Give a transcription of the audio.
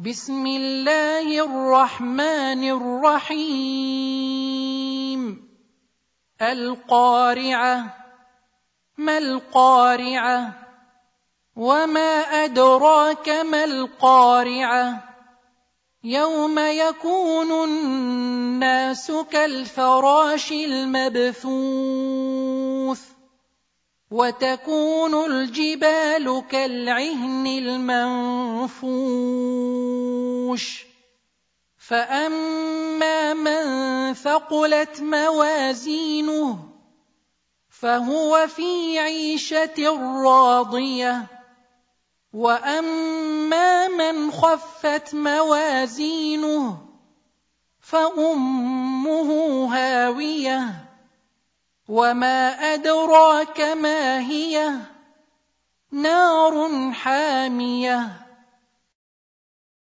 بسم الله الرحمن الرحيم. القارعة. ما القارعة؟ وما أدراك ما القارعة؟ يوم يكون الناس كالفراش المبثوث وتكون الجبال كالعهن المنفوش فأما من ثقلت موازينه فهو في عيشة راضية وأما من خفت موازينه فأمه هاوية وما أدراك ما هي نار حامية